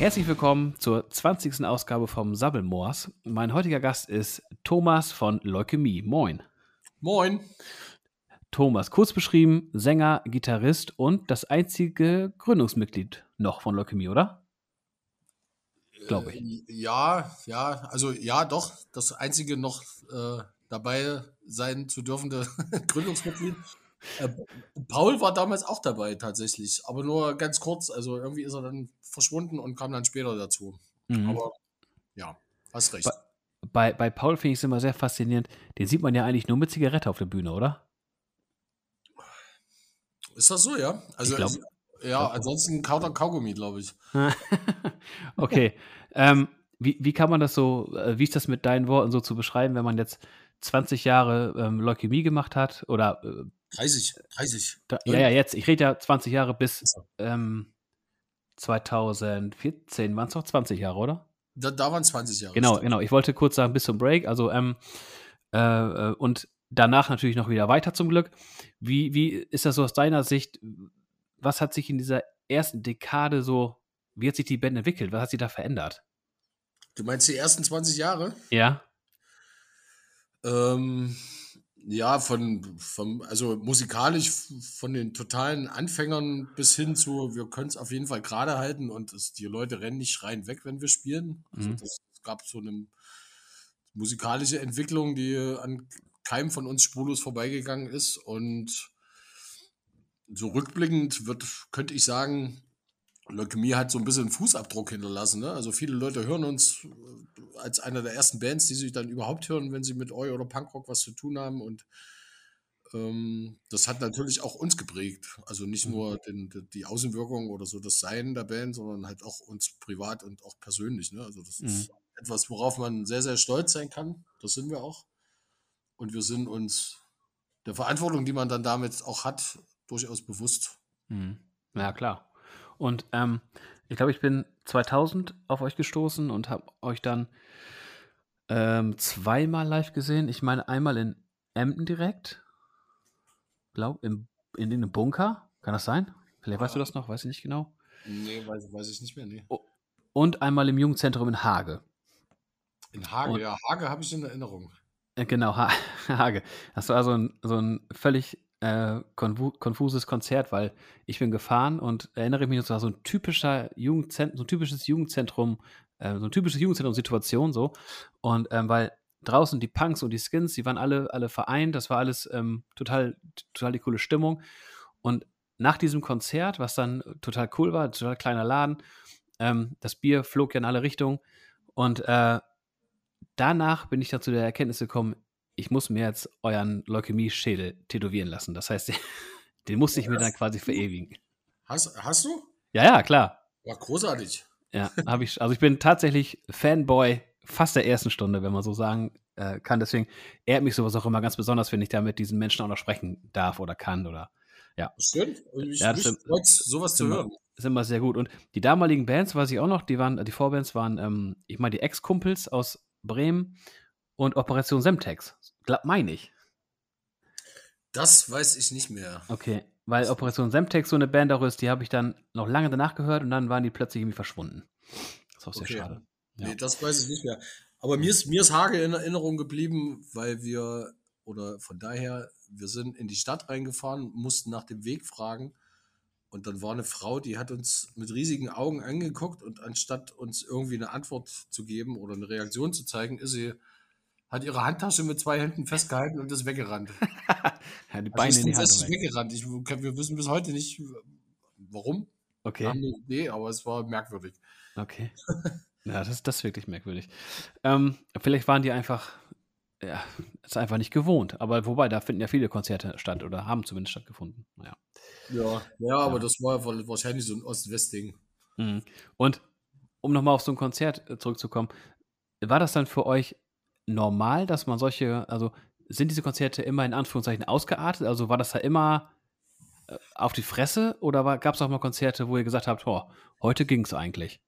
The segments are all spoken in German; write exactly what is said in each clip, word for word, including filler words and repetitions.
Herzlich willkommen zur zwanzigsten Ausgabe vom Sabbelmoors. Mein heutiger Gast ist Thomas von Leukämie. Moin. Moin. Thomas, kurz beschrieben, Sänger, Gitarrist und das einzige Gründungsmitglied noch von Leukämie, oder? Glaube ich. Äh, ja, ja, also ja, doch, das einzige noch äh, dabei sein zu dürfende Gründungsmitglied. Äh, Paul war damals auch dabei tatsächlich, aber nur ganz kurz. Also irgendwie ist er dann verschwunden und kam dann später dazu. Mhm. Aber ja, hast Bei, recht. bei, bei Paul finde ich es immer sehr faszinierend. Den sieht man ja eigentlich nur mit Zigarette auf der Bühne, oder? Ist das so, ja? Also Ich glaube. ich, ja, Glaub ansonsten kaut er Kaugummi, glaube ich. Okay. ähm, wie, wie kann man das so, äh, wie ist das mit deinen Worten so zu beschreiben, wenn man jetzt zwanzig Jahre ähm, Leukämie gemacht hat? Oder, äh, dreißig, dreißig. da, ja, ja, Neun- jetzt, ich rede ja zwanzig Jahre bis ähm, zweitausendvierzehn, waren es noch zwanzig Jahre, oder? Da, da waren zwanzig Jahre, Genau, stimmt. genau. Ich wollte kurz sagen, bis zum Break. Also, ähm, äh, äh, und danach natürlich noch wieder weiter zum Glück. Wie, wie ist das so aus deiner Sicht? Was hat sich in dieser ersten Dekade so, wie hat sich die Band entwickelt? Was hat sich da verändert? Du meinst die ersten zwanzig Jahre? Ja. Ähm, ja, von, vom, also musikalisch f- von den totalen Anfängern bis hin zu, wir können es auf jeden Fall gerade halten und es, die Leute rennen nicht schreien weg, wenn wir spielen. Also Mhm. das es gab so eine musikalische Entwicklung, die an keinem von uns spurlos vorbeigegangen ist. Und so rückblickend wird, könnte ich sagen, Leukämie hat so ein bisschen einen Fußabdruck hinterlassen. Ne? Also viele Leute hören uns äh, als einer der ersten Bands, die sich dann überhaupt hören, wenn sie mit Oi oder Punkrock was zu tun haben. Und ähm, das hat natürlich auch uns geprägt. Also nicht Mhm. nur den, die die Außenwirkung oder so das Sein der Band, sondern halt auch uns privat und auch persönlich. Ne? Also das Mhm. ist etwas, worauf man sehr, sehr stolz sein kann. Das sind wir auch. Und wir sind uns der Verantwortung, die man dann damit auch hat, durchaus bewusst. Mhm. Ja, Ja. klar. Und ähm, ich glaube, ich bin zweitausend auf euch gestoßen und habe euch dann ähm, zweimal live gesehen. Ich meine, einmal in Emden direkt, glaube im in einem Bunker. Kann das sein? Vielleicht weißt du das noch, weiß ich nicht genau. Nee, weiß, weiß ich nicht mehr. Nee. O- Und einmal im Jugendzentrum in Hage. In Hage, Und ja, Hage habe ich in Erinnerung. äh, genau, ha Hage. Das war so ein, so ein völlig äh, konfu konfuses Konzert, weil ich bin gefahren und erinnere mich, das war so ein typischer Jugendzentrum, so ein typisches Jugendzentrum, äh, so ein typisches Jugendzentrum-Situation so. Und ähm, weil draußen die Punks und die Skins, die waren alle, alle vereint, das war alles ähm, total, total die coole Stimmung. Und nach diesem Konzert, was dann total cool war, total kleiner Laden, ähm, das Bier flog ja in alle Richtungen. Und äh, danach bin ich dann zu der Erkenntnis gekommen, ich muss mir jetzt euren Leukämie-Schädel tätowieren lassen. Das heißt, den musste ich mir dann quasi verewigen. Hast, hast du? Ja, ja, klar. War großartig. Ja, habe ich. Also ich bin tatsächlich Fanboy fast der ersten Stunde, wenn man so sagen äh, kann. Deswegen ehrt mich sowas auch immer ganz besonders, wenn ich da mit diesen Menschen auch noch sprechen darf oder kann oder ja. Schön. Ich, Ja, das mich ist, freut sowas ist, zu immer, hören. ist immer sehr gut. Und die damaligen Bands, weiß ich auch noch, die waren, die Vorbands waren, ähm, ich meine, die Ex-Kumpels aus Bremen und Operation Semtex. Glaub, meine ich. Das weiß ich nicht mehr. Okay, weil Operation Semtex so eine Band auch ist, die habe ich dann noch lange danach gehört und dann waren die plötzlich irgendwie verschwunden. Das ist auch sehr Okay. schade. Nee, Ja. das weiß ich nicht mehr. Aber mir Mhm. ist, mir ist Hage in Erinnerung geblieben, weil wir, oder von daher, wir sind in die Stadt reingefahren, mussten nach dem Weg fragen. Und dann war eine Frau, die hat uns mit riesigen Augen angeguckt und anstatt uns irgendwie eine Antwort zu geben oder eine Reaktion zu zeigen, ist sie, hat ihre Handtasche mit zwei Händen festgehalten und ist weggerannt. Ja, die Also Beine ist in die Hand tatsächlich weg. weggerannt. Ich, wir wissen bis heute nicht, warum. Wir haben Okay, eine Idee, aber es war merkwürdig. okay. Ja, das, das ist wirklich merkwürdig. Ähm, vielleicht waren die einfach, ja, ist einfach nicht gewohnt. Aber wobei, da finden ja viele Konzerte statt oder haben zumindest stattgefunden. Naja, Ja, ja, aber ja. das war wohl wahrscheinlich so ein Ost-West-Ding. Mhm. Und um nochmal auf so ein Konzert äh, zurückzukommen, war das dann für euch normal, dass man solche, also sind diese Konzerte immer in Anführungszeichen ausgeartet? Also war das da immer äh, auf die Fresse oder gab es auch mal Konzerte, wo ihr gesagt habt, oh, heute ging es eigentlich?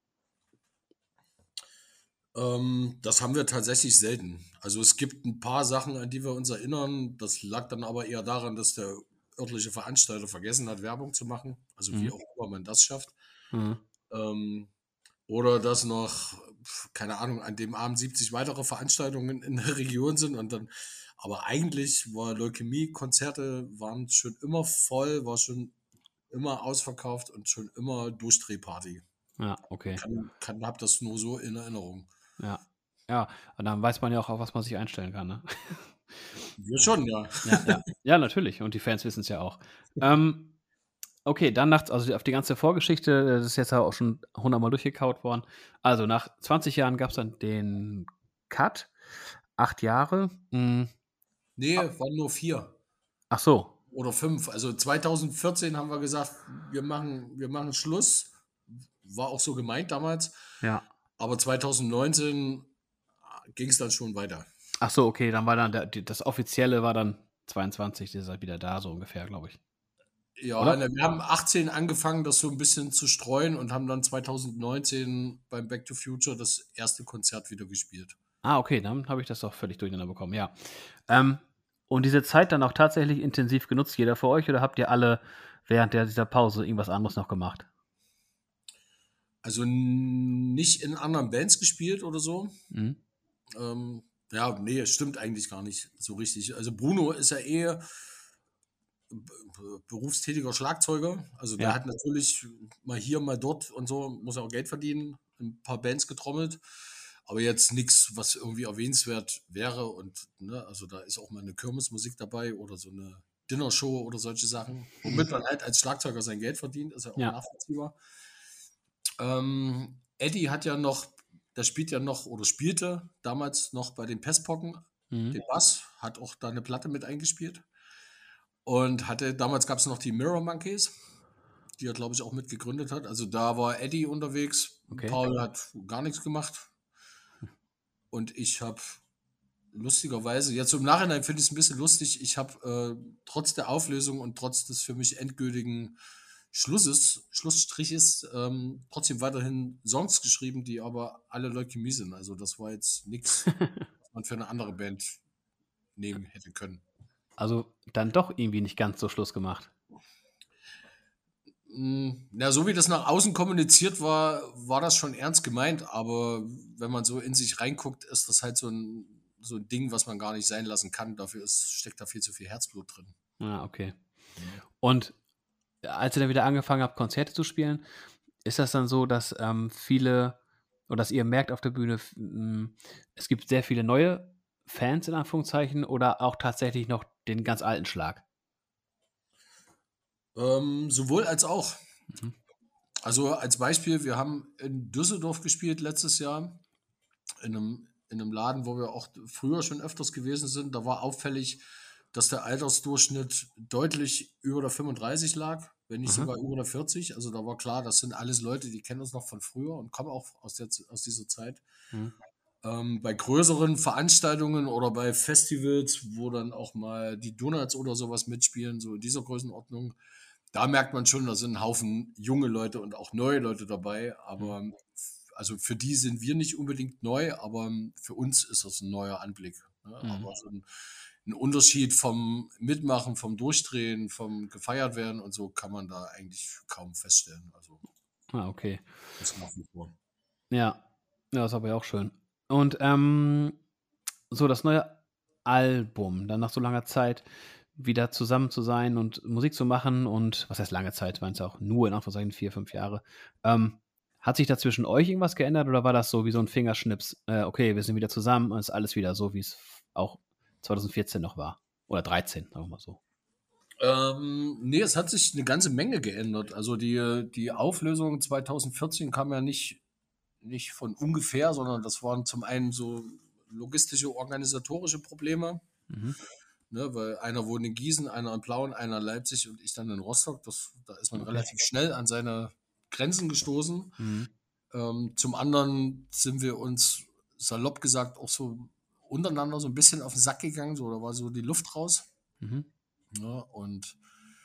Ähm, das haben wir tatsächlich selten. Also es gibt ein paar Sachen, an die wir uns erinnern. Das lag dann aber eher daran, dass der örtliche Veranstalter vergessen hat, Werbung zu machen. Also wie Mhm. auch immer man das schafft. Mhm. Ähm, Oder dass noch, keine Ahnung, an dem Abend siebzig weitere Veranstaltungen in der Region sind und dann, aber eigentlich war Leukämie-Konzerte waren schon immer voll, war schon immer ausverkauft und schon immer Durchdrehparty. Ja, okay. Kann, kann, hab das nur so in Erinnerung. Ja. Ja, und dann weiß man ja auch, auf was man sich einstellen kann, ne? Wir schon, ja. Ja, ja. Ja, natürlich. Und die Fans wissen es ja auch. Ähm, okay, dann nachts, also auf die ganze Vorgeschichte, das ist jetzt ja auch schon hundertmal durchgekaut worden. Also nach zwanzig Jahren gab es dann den Cut. Acht Jahre. Hm. Nee, waren nur vier Ach so. oder fünf. Also zweitausendvierzehn haben wir gesagt, wir machen, wir machen Schluss. War auch so gemeint damals. Ja. Aber zweitausendneunzehn ging es dann schon weiter. Ach so, okay, dann war dann der, die, das Offizielle war dann zweiundzwanzig, der ist halt wieder da, so ungefähr, glaube ich. Ja, Oder? ne, wir haben achtzehn angefangen, das so ein bisschen zu streuen und haben dann zweitausendneunzehn beim Back to Future das erste Konzert wieder gespielt. Ah, okay, dann habe ich das doch völlig durcheinander bekommen, ja. Ähm, und diese Zeit dann auch tatsächlich intensiv genutzt, jeder für euch, oder habt ihr alle während der, dieser Pause irgendwas anderes noch gemacht? Also n- nicht in anderen Bands gespielt oder so. Mhm. Ähm, ja, nee, stimmt eigentlich gar nicht so richtig. Also Bruno ist ja eh b- berufstätiger Schlagzeuger. Also der Ja. hat natürlich mal hier, mal dort und so, muss auch Geld verdienen, ein paar Bands getrommelt. Aber jetzt nichts, was irgendwie erwähnenswert wäre. Und ne, also da ist auch mal eine Kirmesmusik dabei oder so eine Dinnershow oder solche Sachen. Womit man halt als Schlagzeuger sein Geld verdient, ist ja auch Ja. nachvollziehbar. Ähm, Eddie hat ja noch, der spielt ja noch oder spielte damals noch bei den Pestpocken Mhm. den Bass, hat auch da eine Platte mit eingespielt und hatte, damals gab es noch die Mirror Monkeys, die er, glaube ich, auch mit gegründet hat. Also da war Eddie unterwegs, Okay. Paul hat gar nichts gemacht und ich habe lustigerweise, jetzt so im Nachhinein finde ich es ein bisschen lustig, ich habe äh, trotz der Auflösung und trotz des für mich endgültigen Schlusses, Schlussstriches, ähm, trotzdem weiterhin Songs geschrieben, die aber alle Leukämie sind. Also das war jetzt nichts, was man für eine andere Band nehmen hätte können. Also dann doch irgendwie nicht ganz so Schluss gemacht. Mm, Na, so wie das nach außen kommuniziert war, war das schon ernst gemeint, aber wenn man so in sich reinguckt, ist das halt so ein, so ein Ding, was man gar nicht sein lassen kann. Dafür ist, steckt da viel zu viel Herzblut drin. Ah, okay. Ja. Und als ihr dann wieder angefangen habt, Konzerte zu spielen, ist das dann so, dass ähm, viele oder dass ihr merkt auf der Bühne, f- m, es gibt sehr viele neue Fans in Anführungszeichen oder auch tatsächlich noch den ganz alten Schlag? Ähm, sowohl als auch. Mhm. Also als Beispiel, wir haben in Düsseldorf gespielt letztes Jahr, in einem, in einem Laden, wo wir auch früher schon öfters gewesen sind. Da war auffällig, dass der Altersdurchschnitt deutlich über der fünfunddreißig lag, wenn nicht Aha. sogar über der vierzig. Also da war klar, das sind alles Leute, die kennen uns noch von früher und kommen auch aus, der, aus dieser Zeit. Mhm. Ähm, bei größeren Veranstaltungen oder bei Festivals, wo dann auch mal die Donuts oder sowas mitspielen, so in dieser Größenordnung, da merkt man schon, da sind ein Haufen junge Leute und auch neue Leute dabei. Mhm. Aber also für die sind wir nicht unbedingt neu, aber für uns ist das ein neuer Anblick. Ne? Mhm. Aber so ein, ein Unterschied vom Mitmachen, vom Durchdrehen, vom gefeiert werden und so kann man da eigentlich kaum feststellen. Also Ah, okay. das nach wie vor. Ja. Ja, das ist aber ja auch schön. Und ähm, so das neue Album, dann nach so langer Zeit wieder zusammen zu sein und Musik zu machen und was heißt lange Zeit, waren es ja auch nur in Anführungszeichen vier, fünf Jahre. Ähm, hat sich da zwischen euch irgendwas geändert oder war das so wie so ein Fingerschnips? Äh, okay, wir sind wieder zusammen und ist alles wieder so, wie es auch zweitausendvierzehn noch war. Oder dreizehn, sagen wir mal so. Ähm, nee, es hat sich eine ganze Menge geändert. Also die, die Auflösung zweitausendvierzehn kam ja nicht, nicht von ungefähr, sondern das waren zum einen so logistische, organisatorische Probleme. Mhm. Ne, weil einer wohnt in Gießen, einer in Plauen, einer in Leipzig und ich dann in Rostock. Das, da ist man Okay. relativ schnell an seine Grenzen gestoßen. Mhm. Ähm, zum anderen sind wir uns salopp gesagt auch so untereinander so ein bisschen auf den Sack gegangen. So, da war so die Luft raus. Mhm. Ja, und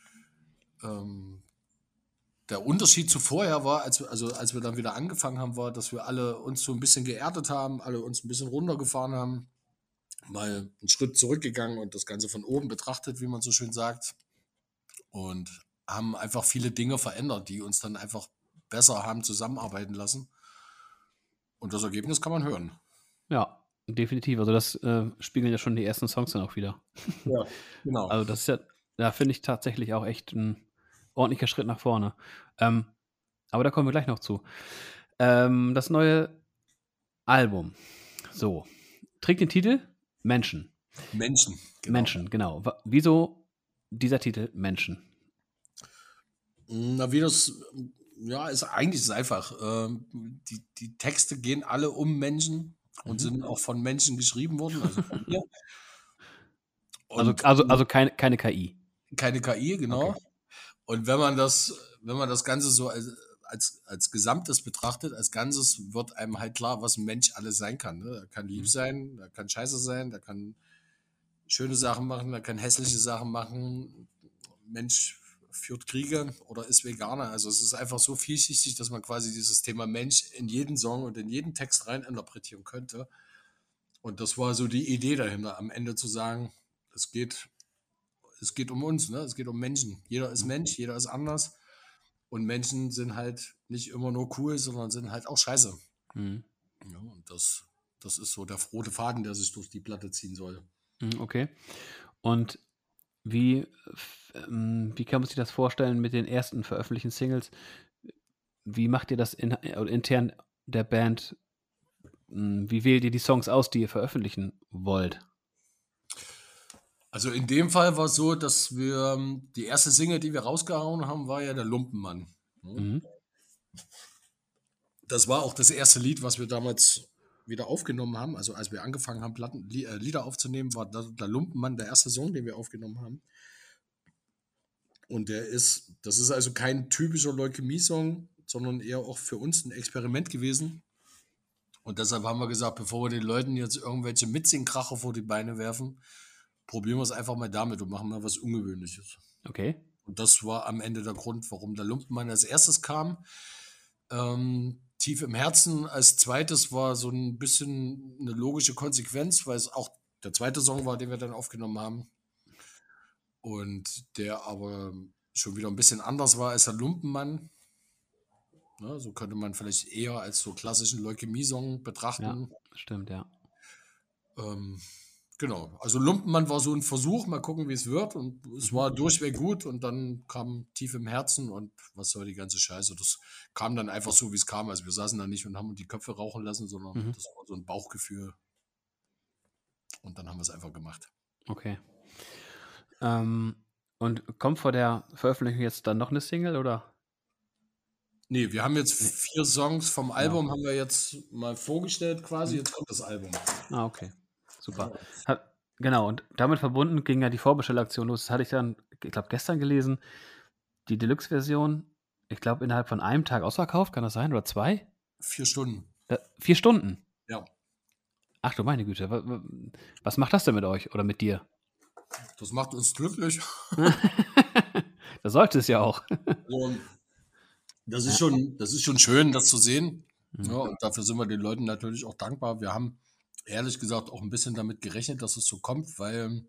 ähm, der Unterschied zu vorher war, als wir, also als wir dann wieder angefangen haben, war, dass wir alle uns so ein bisschen geerdet haben, alle uns ein bisschen runtergefahren haben, mal einen Schritt zurückgegangen und das Ganze von oben betrachtet, wie man so schön sagt. Und haben einfach viele Dinge verändert, die uns dann einfach besser haben zusammenarbeiten lassen. Und das Ergebnis kann man hören. Ja, definitiv. Also das äh, spiegeln ja schon die ersten Songs dann auch wieder. Ja, genau. Also das ist ja, da finde ich tatsächlich auch echt ein ordentlicher Schritt nach vorne. Ähm, aber da kommen wir gleich noch zu. Ähm, das neue Album. So. Trägt den Titel Menschen. Menschen, genau. Menschen, genau. Wa- Wieso dieser Titel Menschen? Na, wie das, ja, ist eigentlich ist einfach. Ähm, die, die Texte gehen alle um Menschen und Mhm. sind auch von Menschen geschrieben worden, also von mir. Also, Und also, also keine, keine K I. keine K I, genau. Okay. Und wenn man das, wenn man das Ganze so als, als, als Gesamtes betrachtet, als Ganzes, wird einem halt klar, was ein Mensch alles sein kann. Ne? Er kann lieb Mhm. sein, er kann scheiße sein, er kann schöne Sachen machen, er kann hässliche Sachen machen. Mensch führt Kriege oder ist Veganer. Also es ist einfach so vielschichtig, dass man quasi dieses Thema Mensch in jeden Song und in jeden Text rein interpretieren könnte. Und das war so die Idee dahinter, am Ende zu sagen, es geht, es geht um uns, ne? Es geht um Menschen. Jeder ist Mhm. Mensch, jeder ist anders. Und Menschen sind halt nicht immer nur cool, sondern sind halt auch scheiße. Mhm. Ja, und das, das ist so der rote Faden, der sich durch die Platte ziehen soll. Mhm, okay. Und wie, f- ähm, wie kann man sich das vorstellen mit den ersten veröffentlichten Singles? Wie macht ihr das in, äh, intern der Band? Hm, Wie wählt ihr die Songs aus, die ihr veröffentlichen wollt? Also in dem Fall war es so, dass wir ähm, die erste Single, die wir rausgehauen haben, war ja der Lumpenmann. Ne? Mhm. Das war auch das erste Lied, was wir damals wieder aufgenommen haben. Also als wir angefangen haben, Platten, Lie- äh, Lieder aufzunehmen, war der, der Lumpenmann der erste Song, den wir aufgenommen haben. Und der ist, das ist also kein typischer Leukämie-Song, sondern eher auch für uns ein Experiment gewesen. Und deshalb haben wir gesagt, bevor wir den Leuten jetzt irgendwelche Mitsingkracher vor die Beine werfen, probieren wir es einfach mal damit und machen mal was Ungewöhnliches. Okay. Und das war am Ende der Grund, warum der Lumpenmann als erstes kam. Ähm, Tief im Herzen als zweites war so ein bisschen eine logische Konsequenz, weil es auch der zweite Song war, den wir dann aufgenommen haben. Und der aber schon wieder ein bisschen anders war als der Lumpenmann. Ne, so könnte man vielleicht eher als so klassischen Leukämie-Song Ja, betrachten. stimmt, ja. Ähm, genau, also Lumpenmann war so ein Versuch, mal gucken, wie es wird. Und es Mhm. war durchweg gut. Und dann kam Tief im Herzen und was soll die ganze Scheiße. Das kam dann einfach so, wie es kam. Also wir saßen da nicht und haben die Köpfe rauchen lassen, sondern Mhm. das war so ein Bauchgefühl. Und dann haben wir es einfach gemacht. Okay. Ähm, und kommt vor der Veröffentlichung jetzt dann noch eine Single oder? Nee, wir haben jetzt Nee, vier Songs vom genau. Album, haben wir jetzt mal vorgestellt quasi. Mhm. Jetzt kommt das Album. Ah, okay. Super. Ja, Hat, genau, und damit verbunden ging ja die Vorbestellaktion los. Das hatte ich dann, ich glaube, gestern gelesen. Die Deluxe-Version, ich glaube, innerhalb von einem Tag ausverkauft, kann das sein? Oder zwei? vier Stunden. Da, vier Stunden. Ja, Ach du meine Güte. wa- wa- Was macht das denn mit euch oder mit dir? das macht uns glücklich. Das sollte es ja auch. Und das ist Ja. schon, das ist schon schön, das zu sehen. Ja, Mhm. und dafür sind wir den Leuten natürlich auch dankbar. Wir haben ehrlich gesagt auch ein bisschen damit gerechnet, dass es so kommt, weil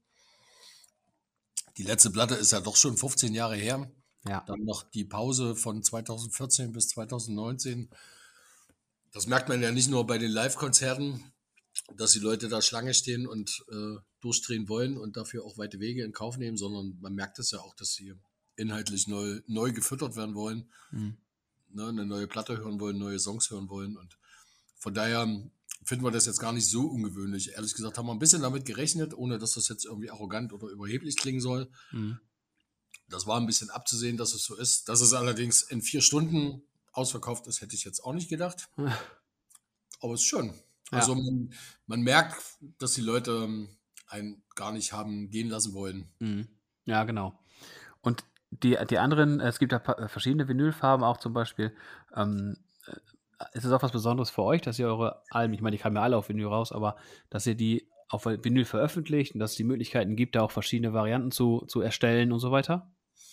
die letzte Platte ist ja doch schon fünfzehn Jahre her. Ja. Dann noch die Pause von zweitausendvierzehn bis zweitausendneunzehn. Das merkt man ja nicht nur bei den Live-Konzerten, dass die Leute da Schlange stehen und äh, durchdrehen wollen und dafür auch weite Wege in Kauf nehmen, sondern man merkt es ja auch, dass sie inhaltlich neu, neu gefüttert werden wollen, Mhm. ne, eine neue Platte hören wollen, neue Songs hören wollen. Und von daher finden wir das jetzt gar nicht so ungewöhnlich. Ehrlich gesagt haben wir ein bisschen damit gerechnet, ohne dass das jetzt irgendwie arrogant oder überheblich klingen soll. Mhm. Das war ein bisschen abzusehen, dass es so ist. Dass es allerdings in vier Stunden ausverkauft ist, hätte ich jetzt auch nicht gedacht. Aber es ist schön. Also Ja. man, man merkt, dass die Leute ähm, einen gar nicht haben gehen lassen wollen. Mhm. Ja, genau. Und die, die anderen, es gibt ja pa- verschiedene Vinylfarben auch zum Beispiel. Ähm, äh, ist es auch was Besonderes für euch, dass ihr eure Alben, ich meine, die kamen ja alle auf Vinyl raus, aber dass ihr die auf Vinyl veröffentlicht und dass es die Möglichkeiten gibt, da auch verschiedene Varianten zu, zu erstellen und so weiter?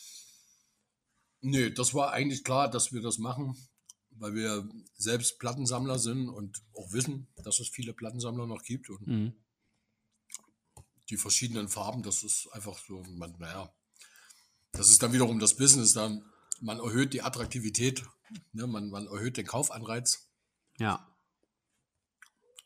Nö, das war eigentlich klar, dass wir das machen, weil wir selbst Plattensammler sind und auch wissen, dass es viele Plattensammler noch gibt. Und Mhm. die verschiedenen Farben, das ist einfach so, man, naja, das ist dann wiederum das Business. Dann, man erhöht die Attraktivität, ne, man, man erhöht den Kaufanreiz. Ja.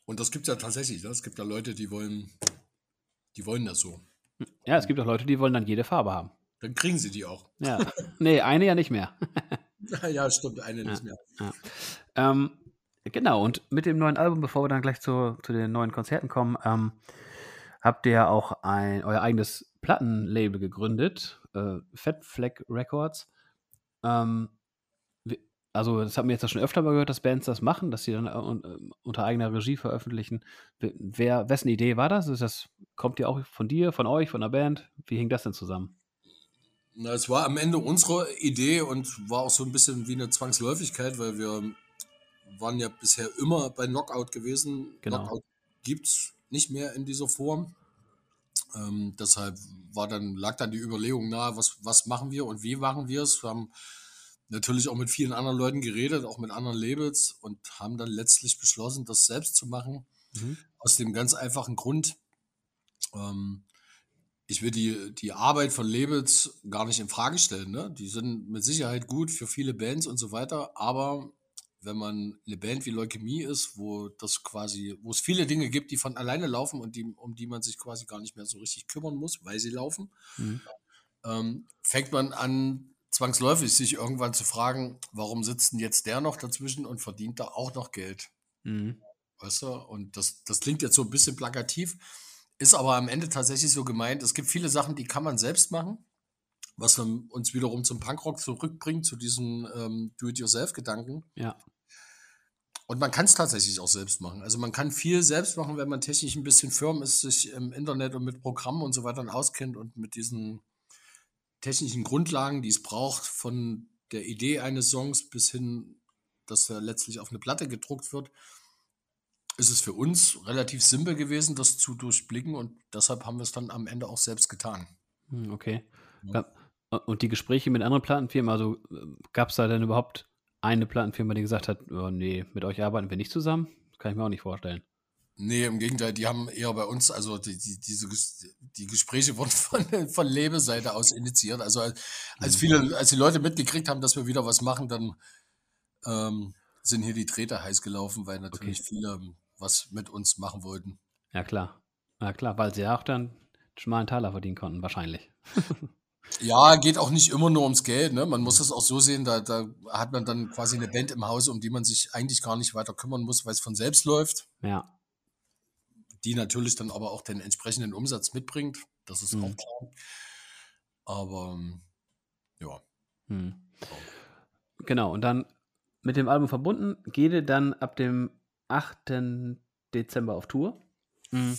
Und das gibt es ja tatsächlich. Ne? Es gibt ja Leute, die wollen, die wollen das so. Ja, es gibt auch Leute, die wollen dann jede Farbe haben. Dann kriegen sie die auch. Ja. Nee, eine ja nicht mehr. Ja, stimmt, eine Ja, nicht mehr. ja. Ähm, genau, und mit dem neuen Album, bevor wir dann gleich zu, zu den neuen Konzerten kommen, ähm, habt ihr ja auch ein, euer eigenes Plattenlabel gegründet, äh, Fat Flag Records. Ähm, wie, also, das haben wir jetzt ja schon öfter mal gehört, dass Bands das machen, dass sie dann äh, un, äh, unter eigener Regie veröffentlichen. Wer, wer- wessen Idee war das? Ist das? Kommt die auch von dir, von euch, von der Band? Wie hing das denn zusammen? Na, es war am Ende unsere Idee und war auch so ein bisschen wie eine Zwangsläufigkeit, weil wir waren ja bisher immer bei Knockout gewesen. Genau. Knockout gibt es nicht mehr in dieser Form. Ähm, deshalb war dann, lag dann die Überlegung nahe, was, was machen wir und wie machen wir es. Wir haben natürlich auch mit vielen anderen Leuten geredet, auch mit anderen Labels und haben dann letztlich beschlossen, das selbst zu machen. Mhm. Aus dem ganz einfachen Grund, ähm, ich will die, die Arbeit von Labels gar nicht in Frage stellen. Ne? Die sind mit Sicherheit gut für viele Bands und so weiter, aber wenn man eine Band wie Leukämie ist, wo das quasi, wo es viele Dinge gibt, die von alleine laufen und die, um die man sich quasi gar nicht mehr so richtig kümmern muss, weil sie laufen, Mhm. ähm, fängt man an, zwangsläufig sich irgendwann zu fragen, warum sitzt denn jetzt der noch dazwischen und verdient da auch noch Geld? Mhm. Weißt du? Und das, das klingt jetzt so ein bisschen plakativ, ist aber am Ende tatsächlich so gemeint. Es gibt viele Sachen, die kann man selbst machen, was dann uns wiederum zum Punkrock zurückbringt, zu diesem ähm, Do-it-yourself-Gedanken. Ja. Und man kann es tatsächlich auch selbst machen. Also man kann viel selbst machen, wenn man technisch ein bisschen firm ist, sich im Internet und mit Programmen und so weiter auskennt und mit diesen technischen Grundlagen, die es braucht, von der Idee eines Songs bis hin, dass er letztlich auf eine Platte gedruckt wird, ist es für uns relativ simpel gewesen, das zu durchblicken und deshalb haben wir es dann am Ende auch selbst getan. Hm, okay. Ja. Ga- Und die Gespräche mit anderen Plattenfirmen, also gab es da denn überhaupt eine Plattenfirma, die gesagt hat, oh, nee, mit euch arbeiten wir nicht zusammen? Das kann ich mir auch nicht vorstellen. Nee, im Gegenteil, die haben eher bei uns, also die, die, diese, Ges- die Gespräche wurden von, von Lebeseite aus initiiert. Also als, als Mhm. viele, als die Leute mitgekriegt haben, dass wir wieder was machen, dann ähm, sind hier die Drähte heiß gelaufen, weil natürlich Okay. viele ähm, was mit uns machen wollten. Ja, klar. Ja, klar, weil sie ja auch dann einen schmalen Taler verdienen konnten, wahrscheinlich. Ja, geht auch nicht immer nur ums Geld, ne? Man muss Mhm. das auch so sehen, da, da hat man dann quasi eine Band im Hause, um die man sich eigentlich gar nicht weiter kümmern muss, weil es von selbst läuft, Ja. die natürlich dann aber auch den entsprechenden Umsatz mitbringt. Das ist auch Mhm. klar. Aber ähm, ja. Mhm. Genau, und dann mit dem Album verbunden, geht ihr dann ab dem achten Dezember auf Tour. Mhm.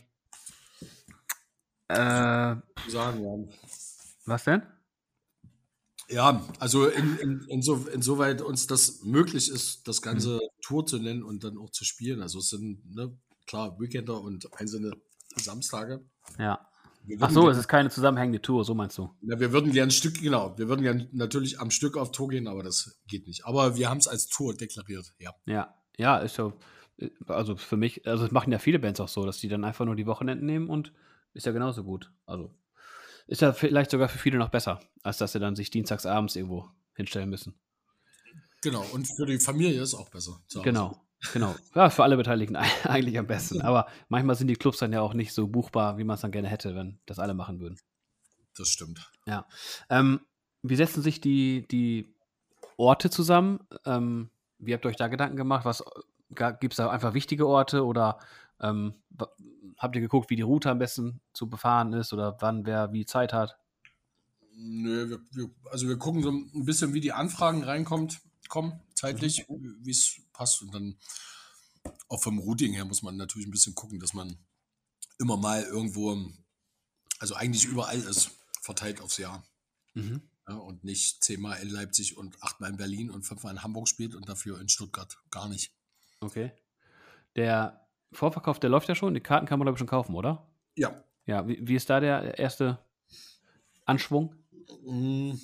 Äh, Sagen, ja. was denn? Ja, also in, in, inso, insoweit uns das möglich ist, das Mhm. Ganze Tour zu nennen und dann auch zu spielen. Also es sind, ne, klar, Weekender und einzelne Samstage. Ja. Wir Ach würden so, es gern, ist keine zusammenhängende Tour, so meinst du? ja, wir würden gern ein Stück, genau, wir würden gern natürlich am Stück auf Tour gehen, aber das geht nicht. Aber wir haben es als Tour deklariert, ja. Ja. Ja, ist so. äh, Also für mich, also es machen ja viele Bands auch so, dass die dann einfach nur die Wochenenden nehmen und ist ja genauso gut. Also ist ja vielleicht sogar für viele noch besser, als dass sie dann sich dienstags abends irgendwo hinstellen müssen. Genau, und für die Familie ist auch besser zu Hause. Genau, genau. Ja, für alle Beteiligten eigentlich am besten. Aber manchmal sind die Clubs dann ja auch nicht so buchbar, wie man es dann gerne hätte, wenn das alle machen würden. Das stimmt. Ja. Ähm, wie setzen sich die, die Orte zusammen? Ähm, wie habt ihr euch da Gedanken gemacht? Was gibt es da einfach wichtige Orte oder ähm, wa- habt ihr geguckt, wie die Route am besten zu befahren ist oder wann wer wie Zeit hat? Nö, wir, wir, also wir gucken so ein bisschen, wie die Anfragen reinkommt, kommen, Mhm. zeitlich, wie es passt. Und dann auch vom Routing her muss man natürlich ein bisschen gucken, dass man immer mal irgendwo, also eigentlich überall ist, verteilt aufs Jahr. Mhm. Ja, und nicht zehnmal in Leipzig und achtmal in Berlin und fünfmal in Hamburg spielt und dafür in Stuttgart gar nicht. Okay. Der Vorverkauf, der läuft ja schon. Die Karten kann man, glaube ich, schon kaufen, oder? Ja. Ja, wie, wie ist da der erste Anschwung? Mm,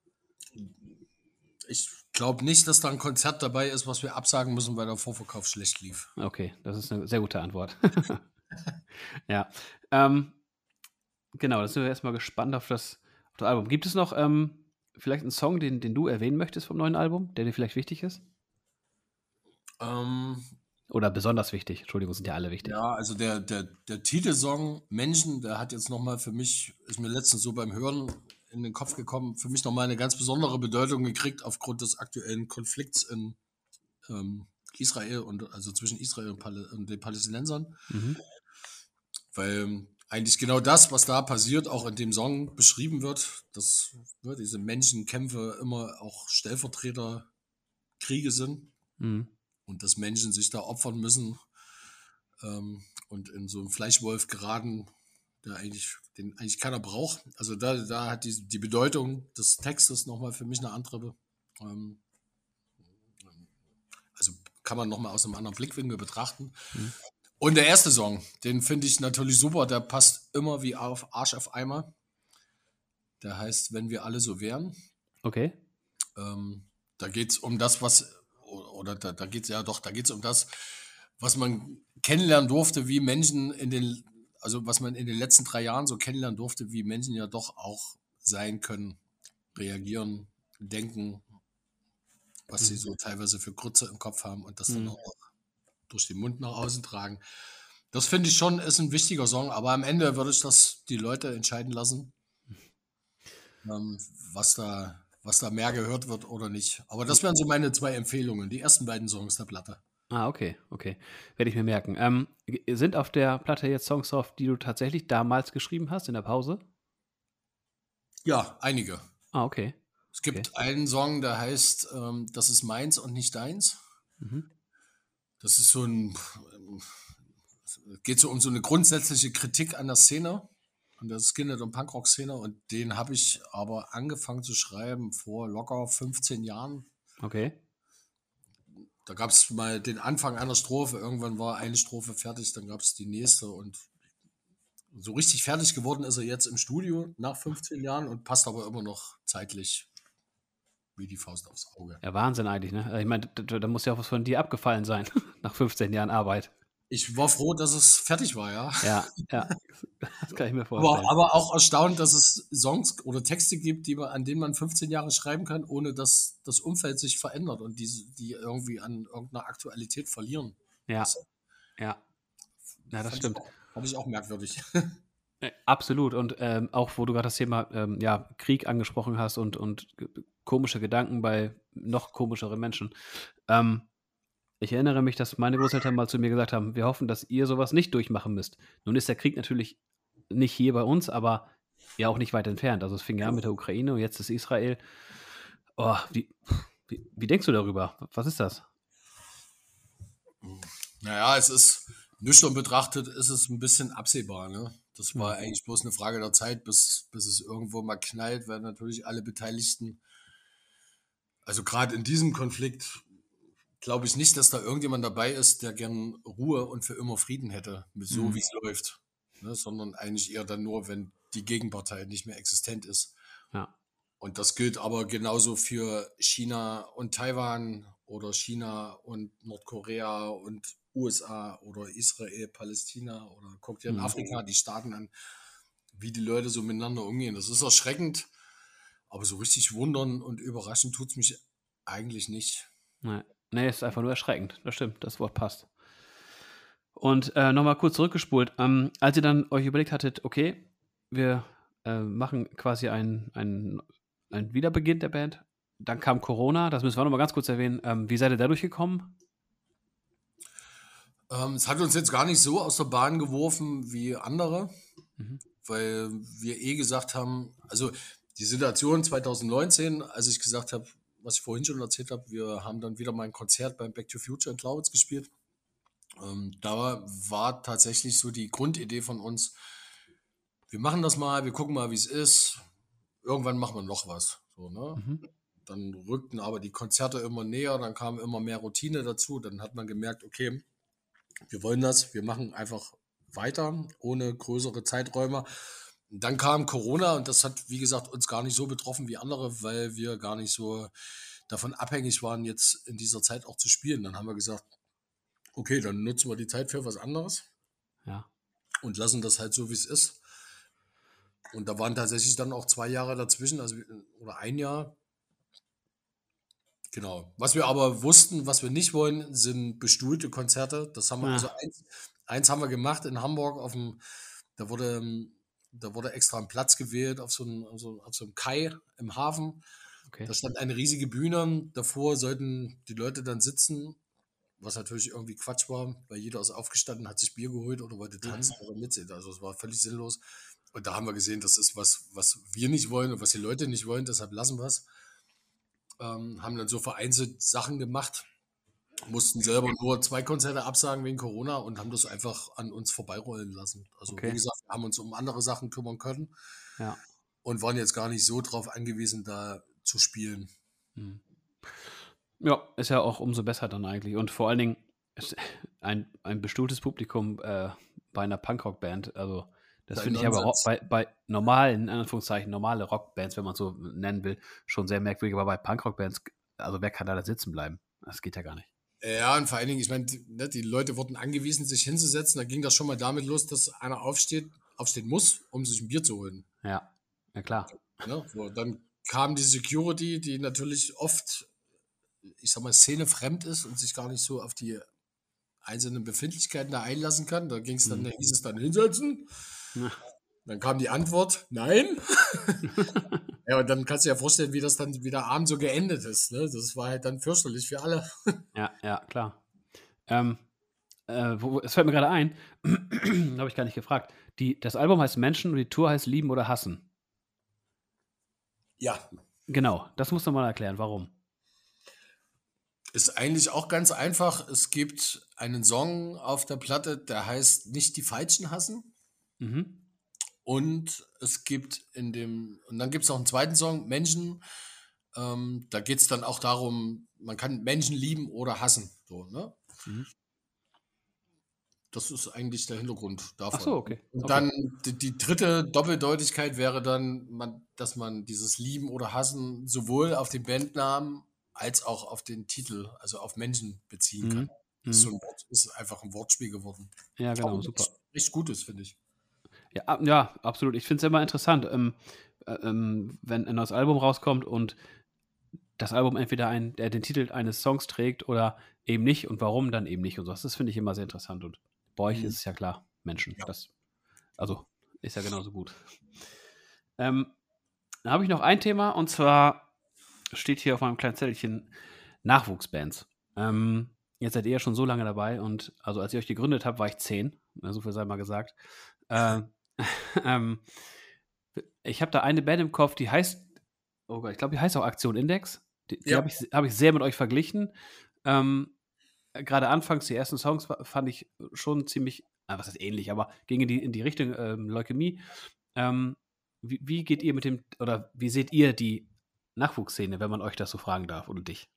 Ich glaube nicht, dass da ein Konzert dabei ist, was wir absagen müssen, weil der Vorverkauf schlecht lief. Okay, das ist eine sehr gute Antwort. Ja. Ähm, genau, da sind wir erstmal gespannt auf das, auf das Album. Gibt es noch ähm, vielleicht einen Song, den, den du erwähnen möchtest vom neuen Album, der dir vielleicht wichtig ist? Ähm, Oder besonders wichtig? Entschuldigung, sind ja alle wichtig. Ja, also der, der, der Titelsong Menschen, der hat jetzt nochmal für mich, ist mir letztens so beim Hören in den Kopf gekommen, für mich nochmal eine ganz besondere Bedeutung gekriegt aufgrund des aktuellen Konflikts in ähm, Israel und also zwischen Israel und, Pal und den Palästinensern. Mhm. Weil ähm, eigentlich genau das, was da passiert, auch in dem Song beschrieben wird, dass ne, diese Menschenkämpfe immer auch Stellvertreterkriege sind Mhm. und dass Menschen sich da opfern müssen ähm, und in so einen Fleischwolf geraten, der eigentlich, den eigentlich keiner braucht. Also da, da hat die, die Bedeutung des Textes nochmal für mich eine andere. Ähm, also kann man nochmal aus einem anderen Blickwinkel betrachten. Mhm. Und der erste Song, den finde ich natürlich super, der passt immer wie auf Arsch auf Eimer. Der heißt Wenn wir alle so wären. Okay. Ähm, da geht es um das, was, oder da, da geht es ja doch, da geht es um das, was man kennenlernen durfte, wie Menschen in den, also was man in den letzten drei Jahren so kennenlernen durfte, wie Menschen ja doch auch sein können, reagieren, denken, was sie Mhm. so teilweise für Grütze im Kopf haben und das dann Mhm. auch durch den Mund nach außen tragen. Das finde ich schon, ist ein wichtiger Song, aber am Ende würde ich das die Leute entscheiden lassen, ähm, was da, was da mehr gehört wird oder nicht. Aber das wären so meine zwei Empfehlungen, die ersten beiden Songs der Platte. Ah, okay, okay. Werde ich mir merken. Ähm, g sind auf der Platte jetzt Songs drauf, die du tatsächlich damals geschrieben hast in der Pause? Ja, einige. Ah, okay, Es okay. gibt einen Song, der heißt ähm, Das ist meins und nicht deins. Mhm. Das ist so ein, ähm, geht so um so eine grundsätzliche Kritik an der Szene, an der Skinhead- und Punkrock-Szene. Und den habe ich aber angefangen zu schreiben vor locker fünfzehn Jahren. Okay. Da gab es mal den Anfang einer Strophe, irgendwann war eine Strophe fertig, dann gab es die nächste und so richtig fertig geworden ist er jetzt im Studio nach fünfzehn Jahren und passt aber immer noch zeitlich wie die Faust aufs Auge. Ja, Wahnsinn eigentlich, ne? Äh, ich meine, d d da muss ja auch was von dir abgefallen sein nach fünfzehn Jahren Arbeit. Ich war froh, dass es fertig war, ja. Ja, ja, das kann ich mir Aber, vorstellen. aber auch erstaunt, dass es Songs oder Texte gibt, die man, an denen man fünfzehn Jahre schreiben kann, ohne dass das Umfeld sich verändert und die, die irgendwie an irgendeiner Aktualität verlieren. Ja, Das ja. Ja, das fand ich stimmt. auch, fand ich auch merkwürdig. Äh, absolut und, ähm, auch wo du grad das Thema, ähm, ja, Krieg angesprochen hast und und g komische Gedanken bei noch komischeren Menschen. Ähm, ich erinnere mich, dass meine Großeltern mal zu mir gesagt haben: „Wir hoffen, dass ihr so was nicht durchmachen müsst.“ Nun ist der Krieg natürlich nicht hier bei uns, aber ja auch nicht weit entfernt. Also, es fing ja an mit der Ukraine und jetzt ist Israel. Oh, wie wie wie denkst du darüber? Was ist das? Naja, es ist, nüchtern betrachtet, ist es ein bisschen absehbar. Ne? Das Mhm. war eigentlich bloß eine Frage der Zeit, bis, bis es irgendwo mal knallt, weil natürlich alle Beteiligten, also gerade in diesem Konflikt, glaube ich nicht, dass da irgendjemand dabei ist, der gern Ruhe und für immer Frieden hätte, mit so wie Mhm. es läuft. Ne? Sondern eigentlich eher dann nur, wenn die Gegenpartei nicht mehr existent ist. Ja. Und das gilt aber genauso für China und Taiwan oder China und Nordkorea und U S A oder Israel, Palästina oder guckt dir in Mhm. Afrika die Staaten an, wie die Leute so miteinander umgehen. Das ist erschreckend, aber so richtig wundern und überraschen tut es mich eigentlich nicht. Ne. Ne, ist einfach nur erschreckend. Das stimmt, das Wort passt. Und, äh, noch mal kurz zurückgespult, ähm, als ihr dann euch überlegt hattet: „Okay, wir, äh, machen quasi einen einen einen Wiederbeginn der Band“, dann kam Corona, das müssen wir noch mal ganz kurz erwähnen. Ähm, wie seid ihr da durchgekommen? Ähm, es hat uns jetzt gar nicht so aus der Bahn geworfen wie andere, Mhm. weil wir eh gesagt haben, also die Situation zwanzig neunzehn, als ich gesagt habe, was ich vorhin schon erzählt habe, wir haben dann wieder mal ein Konzert beim Back to Future in Glaubitz gespielt. Ähm, da war tatsächlich so die Grundidee von uns, wir machen das mal, wir gucken mal, wie es ist. Irgendwann machen wir noch was. So, ne? Mhm. Dann rückten aber die Konzerte immer näher, dann kam immer mehr Routine dazu. Dann hat man gemerkt, okay, wir wollen das, wir machen einfach weiter, ohne größere Zeiträume. Dann kam Corona und das hat, wie gesagt, uns gar nicht so betroffen wie andere, weil wir gar nicht so davon abhängig waren, jetzt in dieser Zeit auch zu spielen. Dann haben wir gesagt, okay, dann nutzen wir die Zeit für was anderes Ja. und lassen das halt so, wie es ist. Und da waren tatsächlich dann auch zwei Jahre dazwischen, also oder ein Jahr, Genau. Was wir aber wussten, was wir nicht wollen, sind bestuhlte Konzerte. Das haben wir, also Ah, eins, eins haben wir gemacht in Hamburg auf dem, da wurde, ähm, da wurde extra ein Platz gewählt auf so einem, auf so, auf so einem Kai im Hafen. okay. Da stand eine riesige Bühne. Davor sollten die Leute dann sitzen, was natürlich irgendwie Quatsch war, weil jeder ist aufgestanden, hat sich Bier geholt oder wollte tanzen oder mitsehen. Also es war völlig sinnlos. Und da haben wir gesehen, das ist was, was wir nicht wollen und was die Leute nicht wollen, deshalb lassen wir es. Ähm, haben dann so vereinzelt Sachen gemacht, mussten selber nur zwei Konzerte absagen wegen Corona und haben das einfach an uns vorbeirollen lassen. Also wie Okay. gesagt, wir haben uns um andere Sachen kümmern können Ja. und waren jetzt gar nicht so drauf angewiesen, da zu spielen. Hm. Ja, ist ja auch umso besser dann eigentlich. Und vor allen Dingen ist ein, ein bestuhltes Publikum äh, bei einer Punkrock-Band. Also, das Dein finde ich aber Rock, Nonsens. bei, bei normalen, in Anführungszeichen, normale Rockbands, wenn man es so nennen will, schon sehr merkwürdig. Aber bei Punkrock-Bands, also wer kann da, da sitzen bleiben? Das geht ja gar nicht. Ja, und vor allen Dingen, ich meine, die, ne, die Leute wurden angewiesen, sich hinzusetzen. Da ging das schon mal damit los, dass einer aufsteht, aufstehen muss, um sich ein Bier zu holen. Ja, ja klar. Ne? So, dann kam die Security, die natürlich oft, ich sag mal, szenefremd ist und sich gar nicht so auf die einzelnen Befindlichkeiten da einlassen kann. Da ging es dann, da Hm. hieß es dann hinsetzen. Ja. Dann kam die Antwort, nein. Ja, und dann kannst du dir ja vorstellen, wie das dann wieder abends so geendet ist. Ne? Das war halt dann fürchterlich für alle. Ja, ja, klar. Ähm, äh, wo, wo- es fällt mir gerade ein, habe ich gar nicht gefragt. Die, das Album heißt Menschen und die Tour heißt Lieben oder Hassen. Ja, Genau, das musst du mal erklären, warum. ist eigentlich auch ganz einfach. Es gibt einen Song auf der Platte, der heißt Nicht die Falschen hassen. Mhm. Und es gibt in dem, und dann gibt es noch einen zweiten Song, Menschen. Ähm, da geht es dann auch darum, man kann Menschen lieben oder hassen. So, ne? Mhm. Das ist eigentlich der Hintergrund Ach so, davon. okay. Und Okay. dann die, die dritte Doppeldeutigkeit wäre dann, man, dass man dieses Lieben oder Hassen sowohl auf den Bandnamen als auch auf den Titel, also auf Menschen beziehen kann. Mhm. Ist so Mhm. ein Wort, ist einfach ein Wortspiel geworden. Ja, Aber genau, super. echt, echt Gutes, finde ich. Ja, ab- ja, absolut. Ich finde es immer interessant, ähm, äh, ähm, wenn ein neues Album rauskommt und das Album entweder ein, der den Titel eines Songs trägt oder eben nicht und warum dann eben nicht und so. Das finde ich immer sehr interessant. Und bei euch Mhm. ist es ja klar, Menschen. Ja. Das, also ist ja genauso gut. Ähm, Dann habe ich noch ein Thema und zwar steht hier auf meinem kleinen Zettelchen Nachwuchsbands. Ähm, jetzt seid ihr ja schon so lange dabei und also als ihr euch gegründet habt, war ich zehn. Na, so viel sei mal gesagt. Äh, ähm, ich habe da eine Band im Kopf, die heißt, oh Gott, ich glaube, die heißt auch Aktion Index. Die, die Ja. habe ich, hab ich sehr mit euch verglichen. Ähm, Gerade anfangs, die ersten Songs wa- fand ich schon ziemlich, ah, was ist ähnlich, aber ging in die, in die Richtung ähm, Leukämie. Ähm, wie, wie geht ihr mit dem, oder wie seht ihr die Nachwuchsszene, wenn man euch das so fragen darf, oder dich?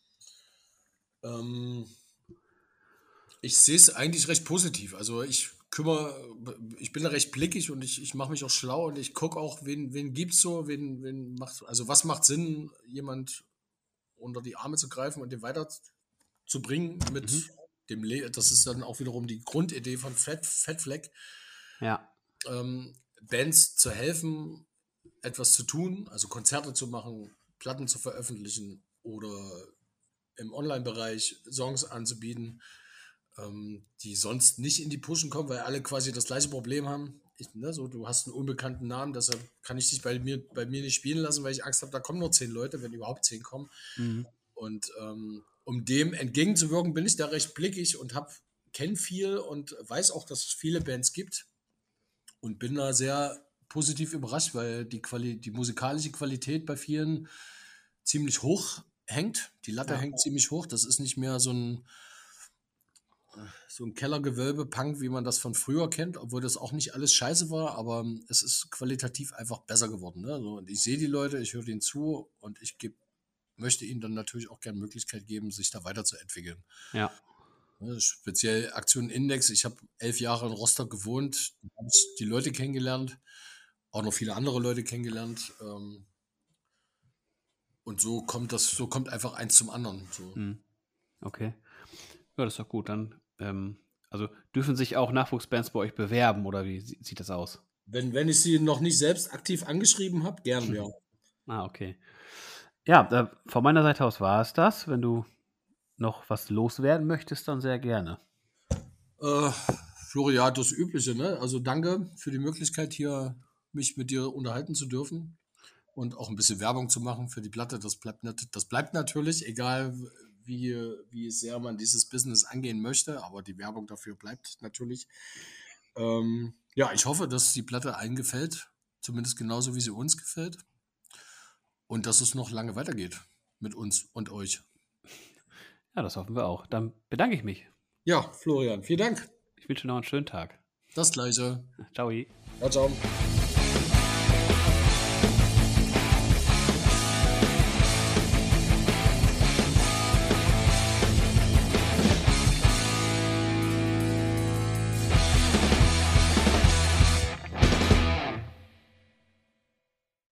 Ähm, ich sehe es eigentlich recht positiv. Also ich kümmere, ich bin da recht blickig und ich, ich mache mich auch schlau und ich gucke auch, wen, wen gibt es so, wen, wen macht, also was macht Sinn, jemand unter die Arme zu greifen und den weiterzubringen mit Mhm. dem, Le das ist dann auch wiederum die Grundidee von Fat, Fat Flag, Ja, ähm, Bands zu helfen, etwas zu tun, also Konzerte zu machen, Platten zu veröffentlichen oder im Online-Bereich Songs anzubieten, ähm, die sonst nicht in die Pushen kommen, weil alle quasi das gleiche Problem haben. Ich, ne, so, du hast einen unbekannten Namen, deshalb kann ich dich bei mir, bei mir nicht spielen lassen, weil ich Angst habe, da kommen nur zehn Leute, wenn überhaupt zehn kommen. mhm. Und ähm, um dem entgegenzuwirken, bin ich da recht blickig und habe kenne viel und weiß auch, dass es viele Bands gibt und bin da sehr positiv überrascht, weil die, Quali die musikalische Qualität bei vielen ziemlich hoch hängt. Die Latte Ja. hängt ziemlich hoch. Das ist nicht mehr so ein, so ein Kellergewölbe-Punk, wie man das von früher kennt, obwohl das auch nicht alles scheiße war, aber es ist qualitativ einfach besser geworden. Ne? So, und ich sehe die Leute, ich höre denen zu und ich geb, möchte ihnen dann natürlich auch gerne Möglichkeit geben, sich da weiterzuentwickeln. Ja. Ne, speziell Aktion Index. Ich habe elf Jahre in Rostock gewohnt, habe ich die Leute kennengelernt, auch noch viele andere Leute kennengelernt. Ähm, und so kommt das, so kommt einfach eins zum anderen. So. Mhm. Okay. Ja, das ist doch gut. Dann, ähm, also dürfen sich auch Nachwuchsbands bei euch bewerben oder wie sie- sieht das aus? Wenn, wenn ich sie noch nicht selbst aktiv angeschrieben habe, gern, ja. Ah, okay. Ja, da, von meiner Seite aus war es das. Wenn du noch was loswerden möchtest, dann sehr gerne. Äh, Florian, das Übliche, ne? Also danke für die Möglichkeit, hier mich mit dir unterhalten zu dürfen und auch ein bisschen Werbung zu machen für die Platte. Das bleibt, nat das bleibt natürlich, egal wie, wie sehr man dieses Business angehen möchte, aber die Werbung dafür bleibt natürlich. Ähm, ja, ich hoffe, dass die Platte allen gefällt, zumindest genauso wie sie uns gefällt und dass es noch lange weitergeht mit uns und euch. Ja, das hoffen wir auch. Dann bedanke ich mich. Ja, Florian, vielen Dank. Ich wünsche noch einen schönen Tag. Das Gleiche. Ciao. Ciao, ciao.